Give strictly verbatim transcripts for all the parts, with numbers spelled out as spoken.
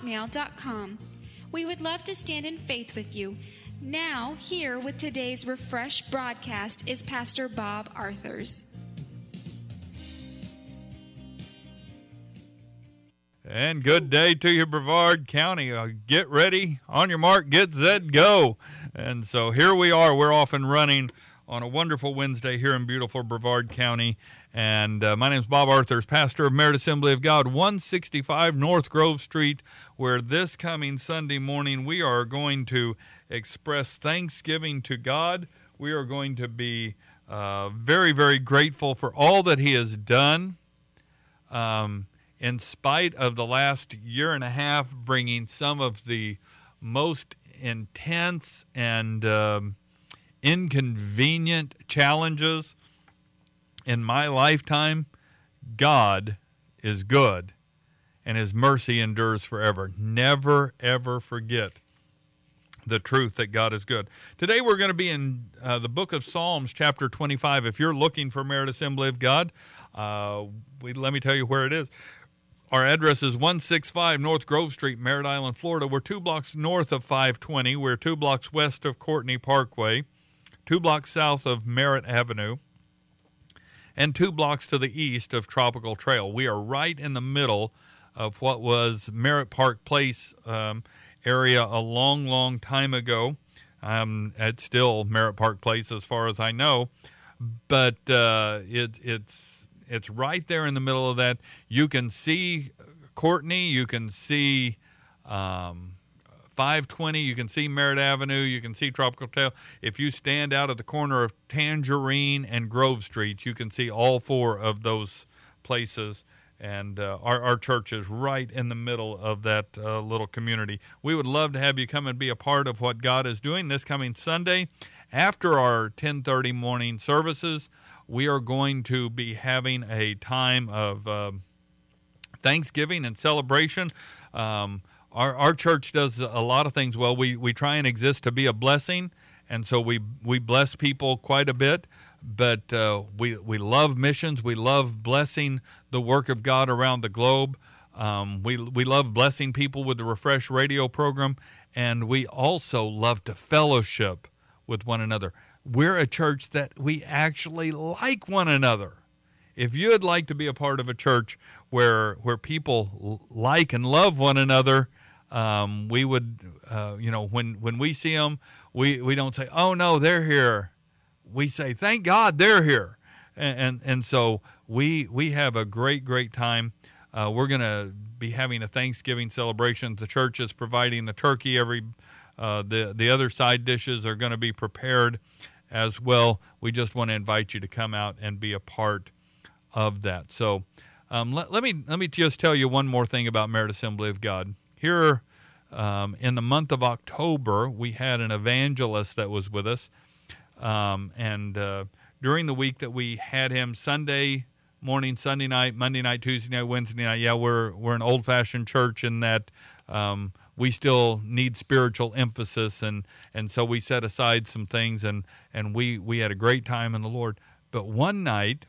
hotmail dot com. We would love to stand in faith with you. Now, here with today's Refresh broadcast is Pastor Bob Arthurs. And good day to you, Brevard County. Uh, get ready, on your mark, get set, go. And so here we are. We're off and running on a wonderful Wednesday here in beautiful Brevard County. And uh, my name is Bob Arthurs, pastor of Merit Assembly of God, one sixty-five North Grove Street, where this coming Sunday morning we are going to express thanksgiving to God. We are going to be uh, very, very grateful for all that He has done. Um In spite of the last year and a half bringing some of the most intense and um, inconvenient challenges in my lifetime, God is good and His mercy endures forever. Never, ever forget the truth that God is good. Today we're going to be in uh, the book of Psalms, chapter twenty-five. If you're looking for Merit Assembly of God, uh, we, let me tell you where it is. Our address is one sixty-five North Grove Street, Merritt Island, Florida. We're two blocks north of five twenty. We're two blocks west of Courtney Parkway, two blocks south of Merritt Avenue, and two blocks to the east of Tropical Trail. We are right in the middle of what was Merritt Park Place um, area a long, long time ago. Um, it's still Merritt Park Place as far as I know, but uh, it, it's... It's right there in the middle of that. You can see Courtney. You can see um, five twenty. You can see Merritt Avenue. You can see Tropical Trail. If you stand out at the corner of Tangerine and Grove Street, you can see all four of those places. And uh, our, our church is right in the middle of that uh, little community. We would love to have you come and be a part of what God is doing this coming Sunday. After our ten thirty morning services, we are going to be having a time of uh, Thanksgiving and celebration. Um, our, our church does a lot of things well. We we try and exist to be a blessing, and so we we bless people quite a bit. But uh, we we love missions. We love blessing the work of God around the globe. Um, we we love blessing people with the Refresh radio program, and we also love to fellowship with one another. We're a church that we actually like one another. If you'd like to be a part of a church where where people like and love one another, um, we would, uh, you know, when, when we see them, we, we don't say, oh, no, they're here. We say, thank God they're here. And and, and so we we have a great, great time. Uh, we're going to be having a Thanksgiving celebration. The church is providing the turkey. Every uh, the, the other side dishes are going to be prepared as well. We just want to invite you to come out and be a part of that. So um, let, let me let me just tell you one more thing about Merit Assembly of God. Here um, in the month of October, we had an evangelist that was with us. Um, and uh, during the week that we had him, Sunday morning, Sunday night, Monday night, Tuesday night, Wednesday night, yeah, we're, we're an old-fashioned church in that um, we still need spiritual emphasis, and, and so we set aside some things, and, and we, we had a great time in the Lord. But one night,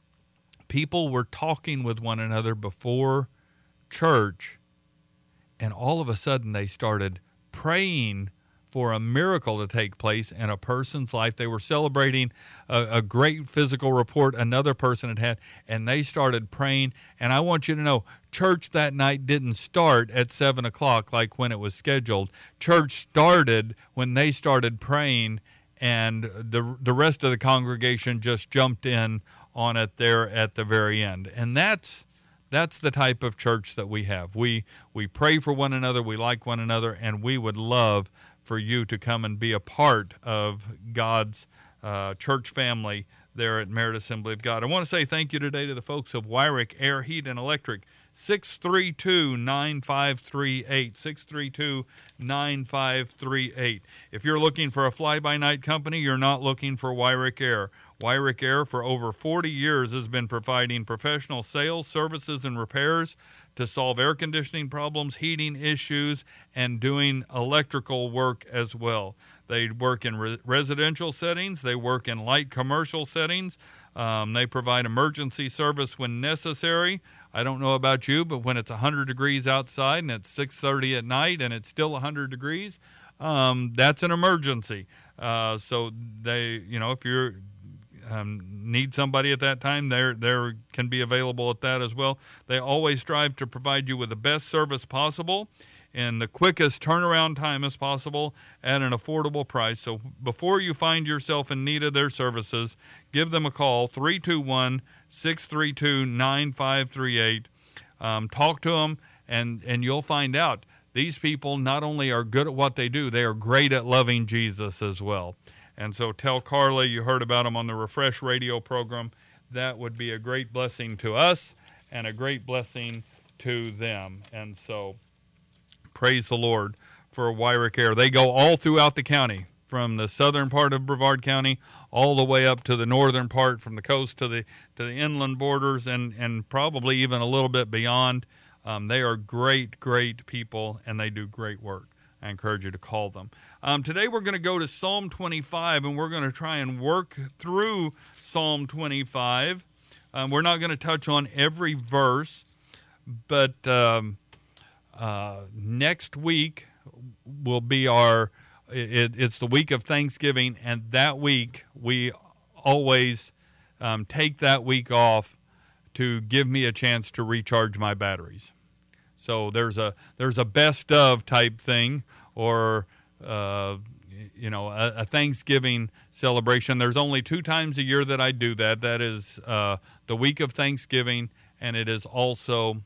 people were talking with one another before church, and all of a sudden they started praying for a miracle to take place in a person's life. They were celebrating a, a great physical report another person had had, and they started praying. And I want you to know, church that night didn't start at seven o'clock like when it was scheduled. Church started when they started praying, and the the rest of the congregation just jumped in on it there at the very end. And that's that's the type of church that we have. We we pray for one another, we like one another, and we would love for you to come and be a part of God's uh, church family there at Merit Assembly of God. I want to say thank you today to the folks of Wyrick Air, Heat, and Electric. six three two, nine five three eight, six three two, nine five three eight. If you're looking for a fly-by-night company, you're not looking for Wyrick Air. Wyrick Air for over forty years has been providing professional sales, services, and repairs to solve air conditioning problems, heating issues, and doing electrical work as well. They work in re- residential settings. They work in light commercial settings. Um, they provide emergency service when necessary. I don't know about you, but when it's one hundred degrees outside and it's six thirty at night and it's still one hundred degrees, um, that's an emergency. Uh, so they, you know, if you're um, need somebody at that time, they they can be available at that as well. They always strive to provide you with the best service possible in the quickest turnaround time as possible at an affordable price. So before you find yourself in need of their services, give them a call, three two one, six three two, nine five three eight. Um, talk to them, and, and you'll find out these people not only are good at what they do, they are great at loving Jesus as well. And so tell Carla you heard about them on the Refresh radio program. That would be a great blessing to us and a great blessing to them. And so praise the Lord for Wyrick Air. They go all throughout the county, from the southern part of Brevard County all the way up to the northern part, from the coast to the to the inland borders, and, and probably even a little bit beyond. Um, they are great, great people, and they do great work. I encourage you to call them. Um, today we're going to go to Psalm twenty-five, and we're going to try and work through Psalm twenty-five. Um, we're not going to touch on every verse, but um, uh, next week will be our, it, it's the week of Thanksgiving, and that week we always um, take that week off to give me a chance to recharge my batteries. So there's a there's a best of type thing, or uh, you know, a, a Thanksgiving celebration. There's only two times a year that I do that. That is uh, the week of Thanksgiving, and it is also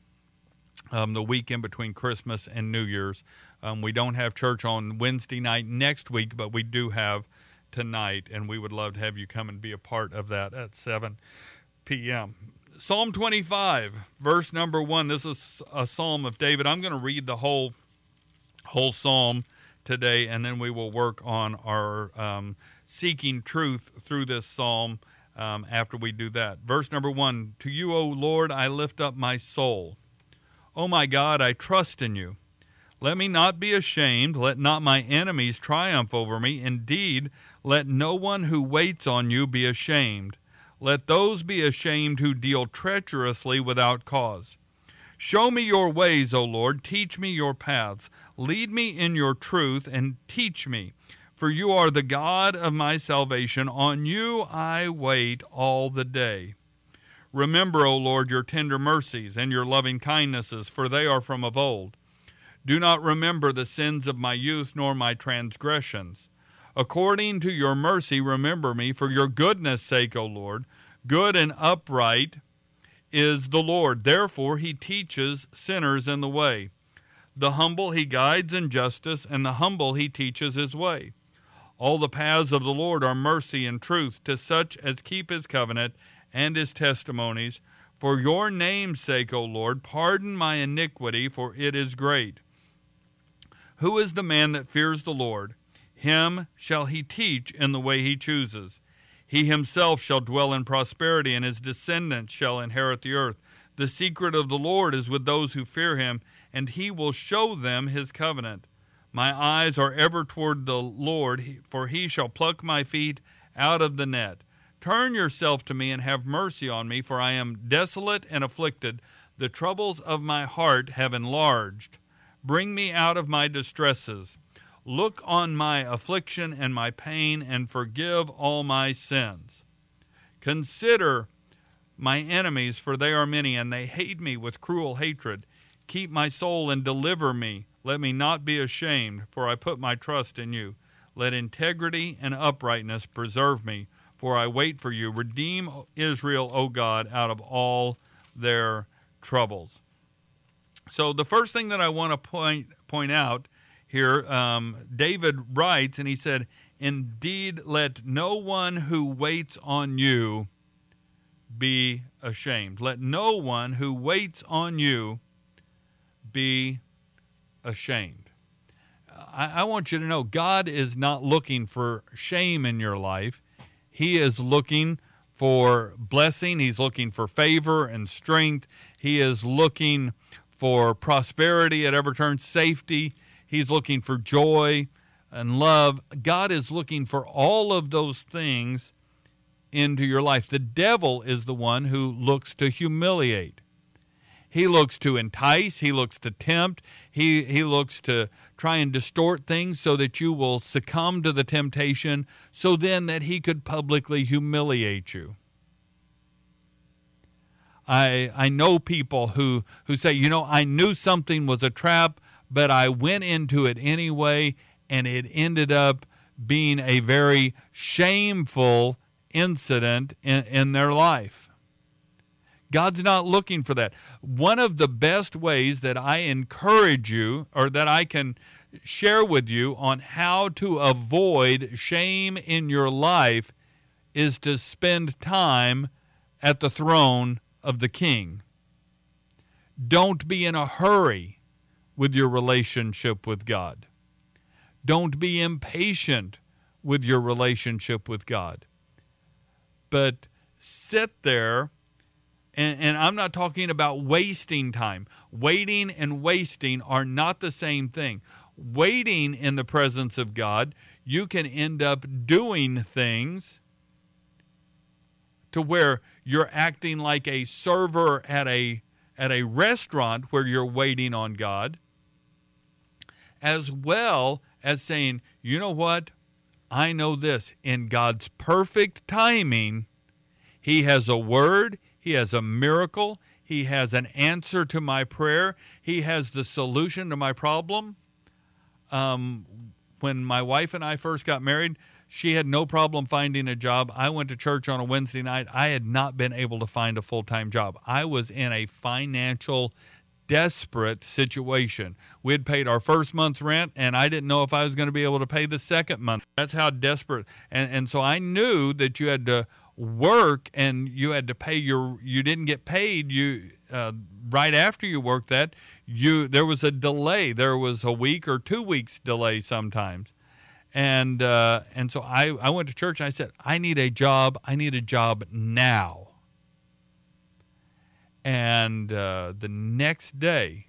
um, the week in between Christmas and New Year's. Um, we don't have church on Wednesday night next week, but we do have tonight, and we would love to have you come and be a part of that at seven p.m. Psalm twenty-five, verse number one. This is a psalm of David. I'm going to read the whole whole psalm today, and then we will work on our um, seeking truth through this psalm um, after we do that. Verse number one, to you, O Lord, I lift up my soul. O my God, I trust in you. Let me not be ashamed. Let not my enemies triumph over me. Indeed, let no one who waits on you be ashamed. Let those be ashamed who deal treacherously without cause. Show me your ways, O Lord. Teach me your paths. Lead me in your truth and teach me. For you are the God of my salvation. On you I wait all the day. Remember, O Lord, your tender mercies and your loving kindnesses, for they are from of old. Do not remember the sins of my youth, nor my transgressions. According to your mercy, remember me, for your goodness' sake, O Lord. Good and upright is the Lord. Therefore he teaches sinners in the way. The humble he guides in justice, and the humble he teaches his way. All the paths of the Lord are mercy and truth to such as keep his covenant and his testimonies. For your name's sake, O Lord, pardon my iniquity, for it is great. Who is the man that fears the Lord? Him shall he teach in the way he chooses. He himself shall dwell in prosperity, and his descendants shall inherit the earth. The secret of the Lord is with those who fear him, and he will show them his covenant. My eyes are ever toward the Lord, for he shall pluck my feet out of the net. Turn yourself to me and have mercy on me, for I am desolate and afflicted. The troubles of my heart have enlarged. Bring me out of my distresses. Look on my affliction and my pain, and forgive all my sins. Consider my enemies, for they are many, and they hate me with cruel hatred. Keep my soul and deliver me. Let me not be ashamed, for I put my trust in you. Let integrity and uprightness preserve me, for I wait for you. Redeem Israel, O God, out of all their troubles. So the first thing that I want to point point out here, um, David writes, and he said, indeed, let no one who waits on you be ashamed. Let no one who waits on you be ashamed. I, I want you to know God is not looking for shame in your life. He is looking for blessing. He's looking for favor and strength. He is looking for prosperity at every turn, safety. He's looking for joy and love. God is looking for all of those things into your life. The devil is the one who looks to humiliate. He looks to entice. He looks to tempt. He, he looks to try and distort things so that you will succumb to the temptation, so then that he could publicly humiliate you. I I know people who, who say, you know, I knew something was a trap, but I went into it anyway, and it ended up being a very shameful incident in, in their life. God's not looking for that. One of the best ways that I encourage you, or that I can share with you on how to avoid shame in your life, is to spend time at the throne of the King. Don't be in a hurry with your relationship with God. Don't be impatient with your relationship with God. But sit there. And, and I'm not talking about wasting time. Waiting and wasting are not the same thing. Waiting in the presence of God, you can end up doing things to where you're acting like a server at a at a restaurant where you're waiting on God, as well as saying, you know what? I know this. In God's perfect timing, He has a word, He has a miracle, He has an answer to my prayer, He has the solution to my problem. Um, when my wife and I first got married, she had no problem finding a job. I went to church on a Wednesday night. I had not been able to find a full-time job. I was in a financial, desperate situation. We had paid our first month's rent, and I didn't know if I was going to be able to pay the second month. That's how desperate. And, and so I knew that you had to work, and you had to pay your, you didn't get paid you uh, right after you worked that. You there was a delay. There was a week or two weeks delay sometimes. And uh, and so I, I went to church and I said, I need a job. I need a job now. And uh, the next day,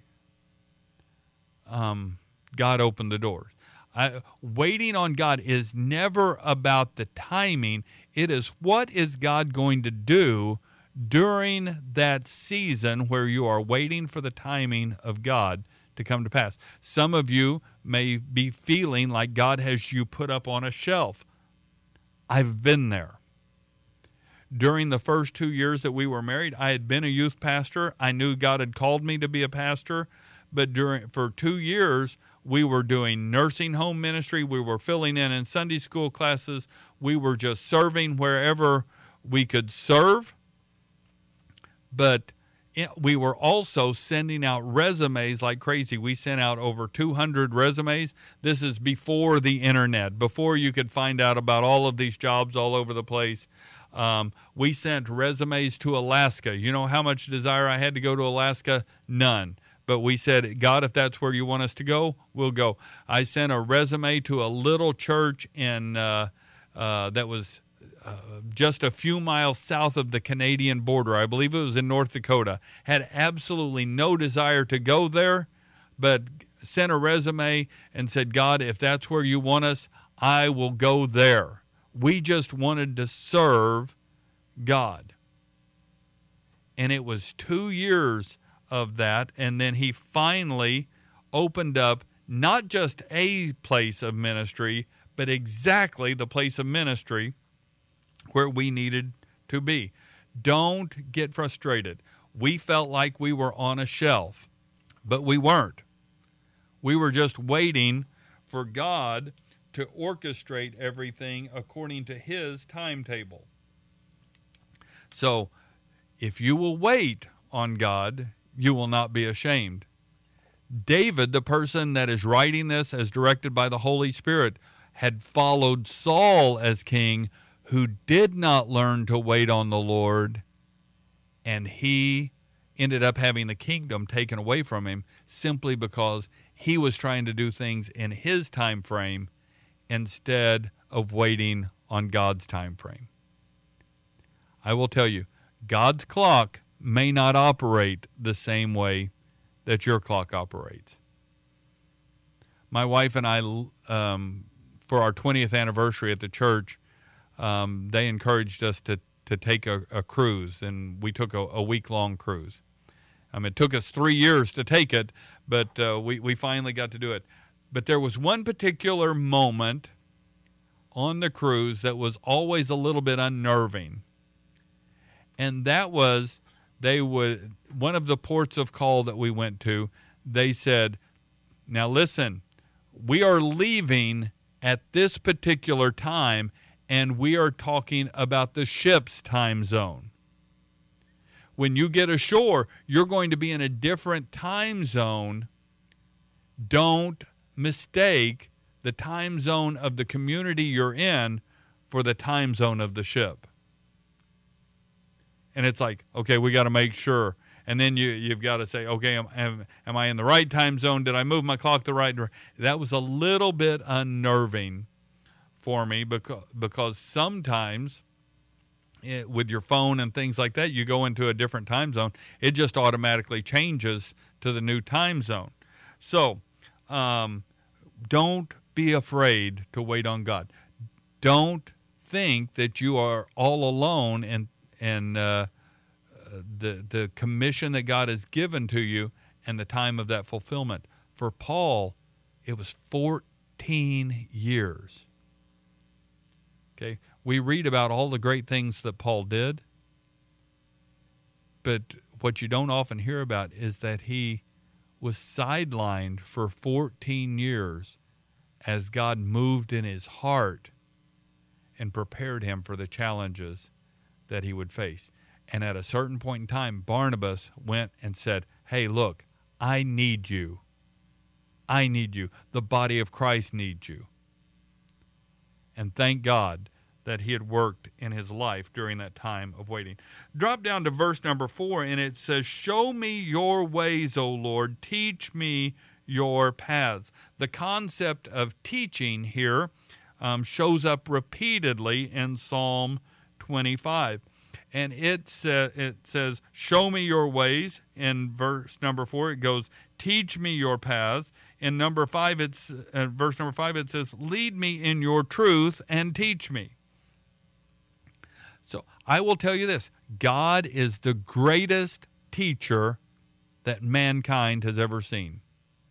um, God opened the doors. I, waiting on God is never about the timing. It is, what is God going to do during that season where you are waiting for the timing of God to come to pass. Some of you may be feeling like God has you put up on a shelf. I've been there. During the first two years that we were married, I had been a youth pastor. I knew God had called me to be a pastor, but during for two years, we were doing nursing home ministry. We were filling in in Sunday school classes. We were just serving wherever we could serve. But we were also sending out resumes like crazy. We sent out over two hundred resumes. This is before the internet, before you could find out about all of these jobs all over the place. Um, we sent resumes to Alaska. You know how much desire I had to go to Alaska? None. But we said, God, if that's where you want us to go, we'll go. I sent a resume to a little church in uh, uh, that was Uh, just a few miles south of the Canadian border. I believe it was in North Dakota. Had absolutely no desire to go there, but sent a resume and said, God, if that's where you want us, I will go there. We just wanted to serve God. And it was two years of that, and then He finally opened up not just a place of ministry, but exactly the place of ministry where we needed to be. Don't get frustrated. We felt like we were on a shelf, but we weren't. We were just waiting for God to orchestrate everything according to His timetable. So, if you will wait on God, you will not be ashamed. David, the person that is writing this as directed by the Holy Spirit, had followed Saul as king, who did not learn to wait on the Lord, and he ended up having the kingdom taken away from him simply because he was trying to do things in his time frame instead of waiting on God's time frame. I will tell you, God's clock may not operate the same way that your clock operates. My wife and I, um, for our twentieth anniversary at the church, Um, they encouraged us to, to take a, a cruise, and we took a, a week-long cruise. I mean, it took us three years to take it, but uh, we, we finally got to do it. But there was one particular moment on the cruise that was always a little bit unnerving. And that was they would, one of the ports of call that we went to, they said, now listen, we are leaving at this particular time, and we are talking about the ship's time zone. When you get ashore, you're going to be in a different time zone. Don't mistake the time zone of the community you're in for the time zone of the ship. And it's like, okay, we got to make sure. And then you, you've got to say, okay, am, am, am I in the right time zone? Did I move my clock the right direction? That was a little bit unnerving for me because, because sometimes it, with your phone and things like that, you go into a different time zone. It just automatically changes to the new time zone. So um, don't be afraid to wait on God. Don't think that you are all alone and and uh, the the commission that God has given to you and the time of that fulfillment. For Paul, it was fourteen years. Okay, we read about all the great things that Paul did, but what you don't often hear about is that he was sidelined for fourteen years as God moved in his heart and prepared him for the challenges that he would face. And at a certain point in time, Barnabas went and said, hey, look, I need you. I need you. The body of Christ needs you. And thank God that he had worked in his life during that time of waiting. Drop down to verse number four, and it says, show me your ways, O Lord. Teach me your paths. The concept of teaching here um, shows up repeatedly in Psalm twenty-five. And it, sa- it says, show me your ways. In verse number four, it goes, teach me your paths. In number five, it's uh, verse number five, it says, lead me in your truth and teach me. So I will tell you this, God is the greatest teacher that mankind has ever seen.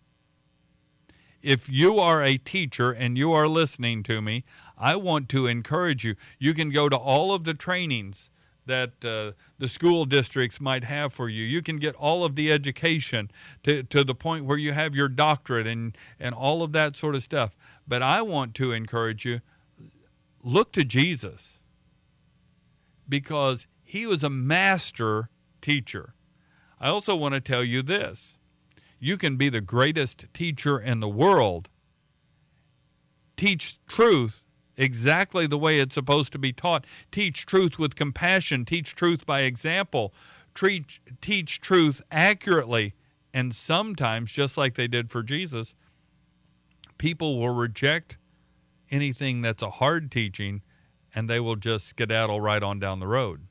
If you are a teacher and you are listening to me, I want to encourage you. You can go to all of the trainings that uh, the school districts might have for you. You can get all of the education to, to the point where you have your doctorate and, and all of that sort of stuff. But I want to encourage you, look to Jesus, because he was a master teacher. I also want to tell you this. You can be the greatest teacher in the world. Teach truth exactly the way it's supposed to be taught. Teach truth with compassion. Teach truth by example. Teach, teach truth accurately. And sometimes, just like they did for Jesus, people will reject anything that's a hard teaching, and they will just skedaddle right on down the road.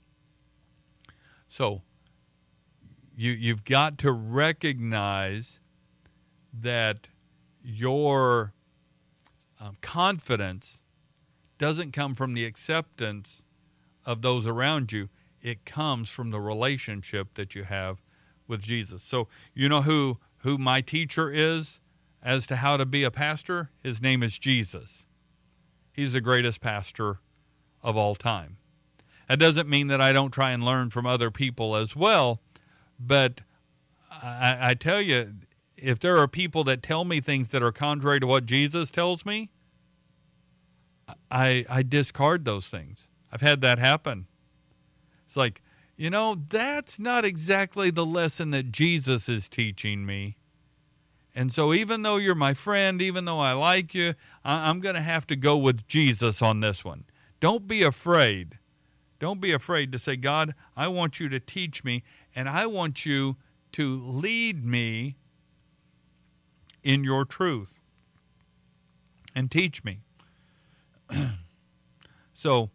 So, you, you've got to recognize that your um, confidence doesn't come from the acceptance of those around you. It comes from the relationship that you have with Jesus. So, you know who, who my teacher is as to how to be a pastor? His name is Jesus. He's the greatest pastor of all time. That doesn't mean that I don't try and learn from other people as well, but I, I tell you, if there are people that tell me things that are contrary to what Jesus tells me, I, I discard those things. I've had that happen. It's like, you know, that's not exactly the lesson that Jesus is teaching me. And so even though you're my friend, even though I like you, I'm going to have to go with Jesus on this one. Don't be afraid. Don't be afraid to say, God, I want you to teach me, and I want you to lead me in your truth and teach me. So,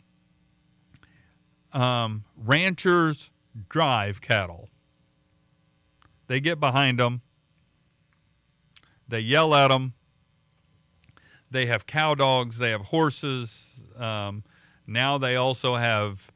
um, ranchers drive cattle. They get behind them. They yell at them. They have cow dogs. They have horses. Um, now they also have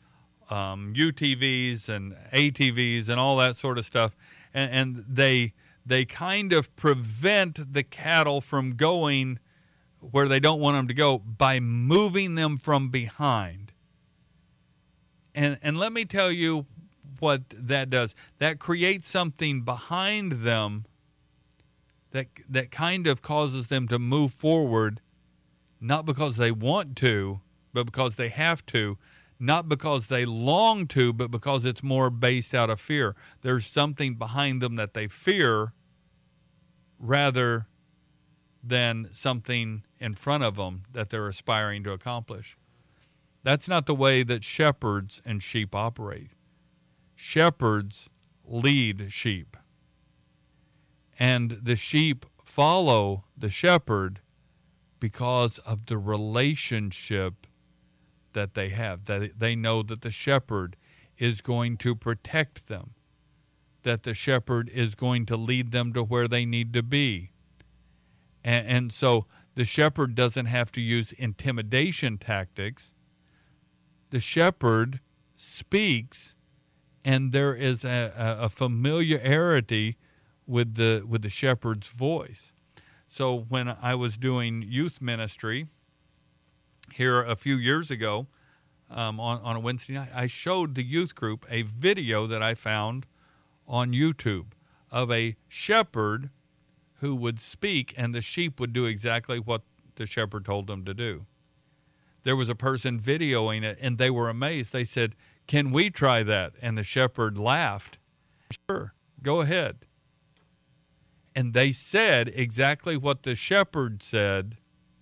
um, U T Vs and A T Vs and all that sort of stuff, and, and they they kind of prevent the cattle from going where they don't want them to go by moving them from behind. And and let me tell you what that does. That creates something behind them that that kind of causes them to move forward, not because they want to, but because they have to, not because they long to, but because it's more based out of fear. There's something behind them that they fear rather than something in front of them that they're aspiring to accomplish. That's not the way that shepherds and sheep operate. Shepherds lead sheep, and the sheep follow the shepherd because of the relationship that they have. That they know that the shepherd is going to protect them, that the shepherd is going to lead them to where they need to be. And, and so the shepherd doesn't have to use intimidation tactics. The shepherd speaks, and there is a, a familiarity with the with the shepherd's voice. So when I was doing youth ministry here a few years ago, um, on, on a Wednesday night, I showed the youth group a video that I found on YouTube of a shepherd who would speak, and the sheep would do exactly what the shepherd told them to do. There was a person videoing it, and they were amazed. They said, "Can we try that?" And the shepherd laughed. "Sure, go ahead." And they said exactly what the shepherd said,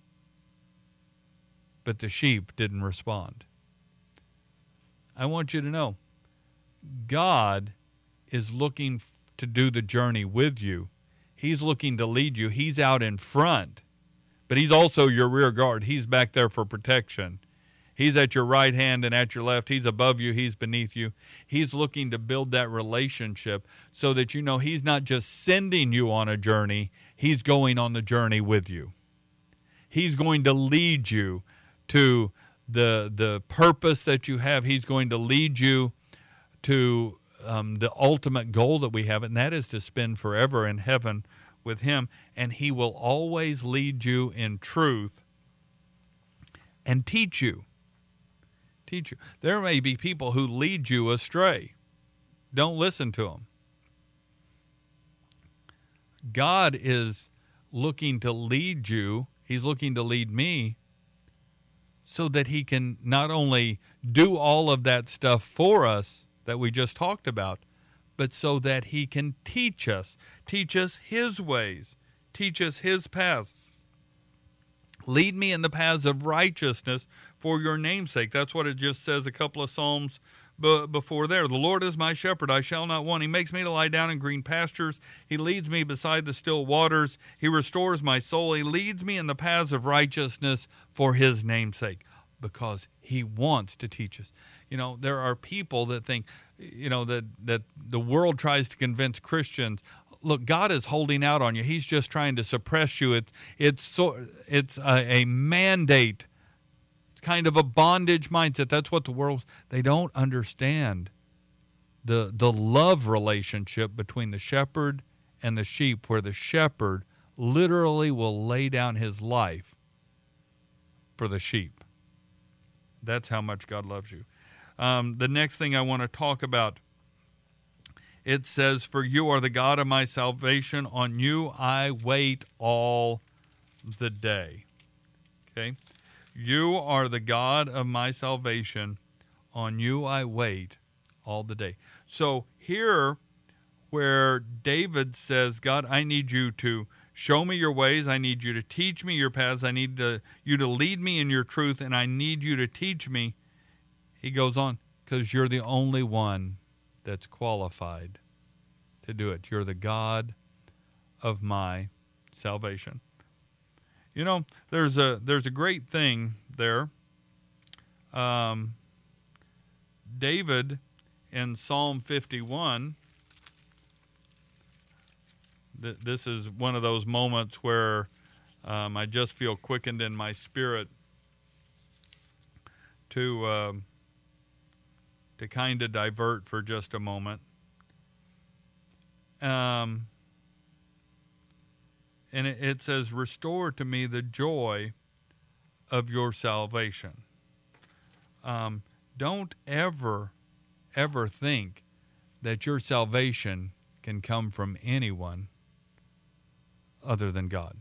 but the sheep didn't respond. I want you to know, God is looking to do the journey with you. He's looking to lead you. He's out in front, but he's also your rear guard. He's back there for protection. He's at your right hand and at your left. He's above you. He's beneath you. He's looking to build that relationship so that you know he's not just sending you on a journey. He's going on the journey with you. He's going to lead you to the the purpose that you have. He's going to lead you to um, the ultimate goal that we have, and that is to spend forever in heaven with him. And he will always lead you in truth and teach you. Teach you. There may be people who lead you astray. Don't listen to them. God is looking to lead you. He's looking to lead me so that he can not only do all of that stuff for us that we just talked about, but so that he can teach us, teach us his ways, teach us his paths. Lead me in the paths of righteousness for your name's sake. That's what it just says a couple of Psalms b- before there. The Lord is my shepherd, I shall not want. He makes me to lie down in green pastures. He leads me beside the still waters. He restores my soul. He leads me in the paths of righteousness for his name's sake, because he wants to teach us. You know, there are people that think, you know, that, that the world tries to convince Christians, look, God is holding out on you. He's just trying to suppress you. It's it's so it's a, a mandate. It's kind of a bondage mindset. That's what the world, they don't understand the the love relationship between the shepherd and the sheep, where the shepherd literally will lay down his life for the sheep. That's how much God loves you. Um, the next thing I want to talk about, it says, "For you are the God of my salvation. On you I wait all the day." Okay? You are the God of my salvation. On you I wait all the day. So here where David says, God, I need you to show me your ways. I need you to teach me your paths. I need to, you to lead me in your truth, and I need you to teach me. He goes on, because you're the only one that's qualified to do it. You're the God of my salvation. You know, there's a there's a great thing there. Um, David in Psalm fifty-one, th- this is one of those moments where um, I just feel quickened in my spirit to uh, to kind of divert for just a moment. Um, and it, it says, restore to me the joy of your salvation. Um, don't ever, ever think that your salvation can come from anyone other than God.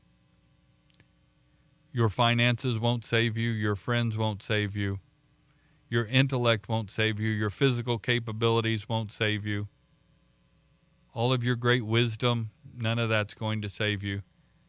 Your finances won't save you. Your friends won't save you. Your intellect won't save you. Your physical capabilities won't save you. All of your great wisdom, none of that's going to save you.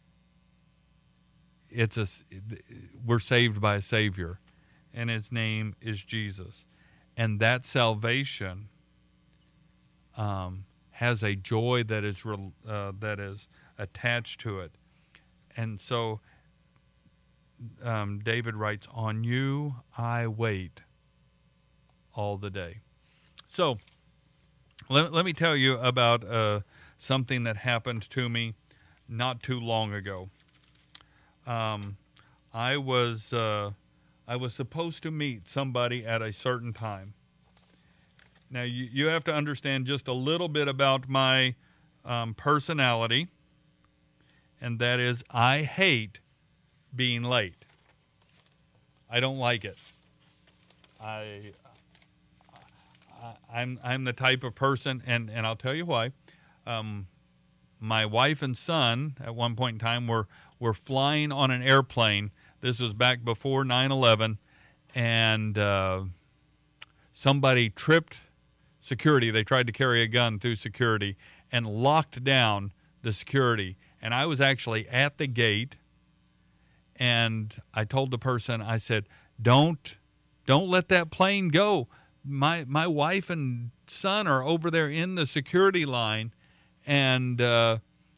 It's a, we're saved by a Savior, and His name is Jesus. And that salvation um, has a joy that is uh, that is attached to it. And so um, David writes, on you I wait all the day. So let, let me tell you about uh, something that happened to me not too long ago. Um, I was uh, I was supposed to meet somebody at a certain time. Now, you, you have to understand just a little bit about my um, personality, and that is I hate being late. I don't like it. I, I I'm I'm the type of person, and, and I'll tell you why. Um, my wife and son at one point in time were were flying on an airplane. This was back before nine eleven, and uh, somebody tripped security. They tried to carry a gun through security and locked down the security. And I was actually at the gate, and I told the person, I said, don't don't let that plane go. My my wife and son are over there in the security line, and uh,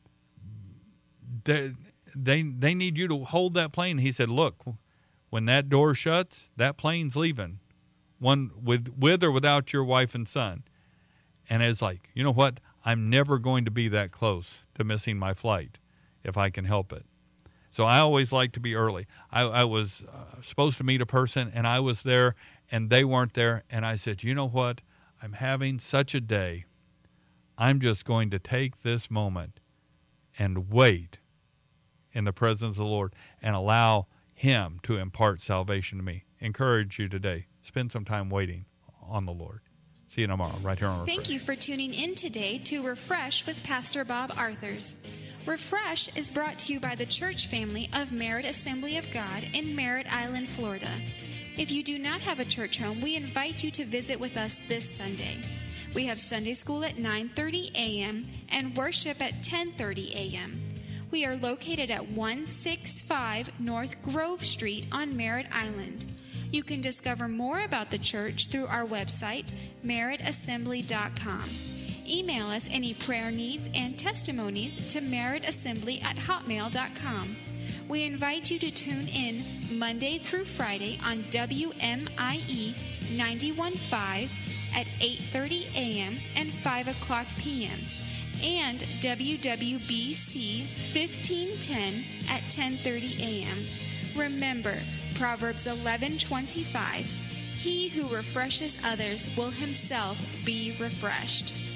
they, they they need you to hold that plane. He said, look, when that door shuts, that plane's leaving, one with with or without your wife and son. And it's like, you know what? I'm never going to be that close to missing my flight if I can help it. So I always like to be early. I, I was uh, supposed to meet a person, and I was there, and they weren't there. And I said, you know what? I'm having such a day. I'm just going to take this moment and wait in the presence of the Lord and allow Him to impart salvation to me. Encourage you today. Spend some time waiting on the Lord. See you tomorrow, right here on Refresh. Thank you for tuning in today to Refresh with Pastor Bob Arthurs. Refresh is brought to you by the church family of Merritt Assembly of God in Merritt Island, Florida. If you do not have a church home, we invite you to visit with us this Sunday. We have Sunday school at nine thirty a.m. and worship at ten thirty a.m. We are located at one sixty-five North Grove Street on Merritt Island. You can discover more about the church through our website, merritt assembly dot com. Email us any prayer needs and testimonies to merrittassembly at hotmail dot com. We invite you to tune in Monday through Friday on W M I E ninety-one point five at eight thirty a.m. and five o'clock p.m. and W W B C fifteen ten at ten thirty a.m. Remember, Proverbs eleven twenty-five, he who refreshes others will himself be refreshed.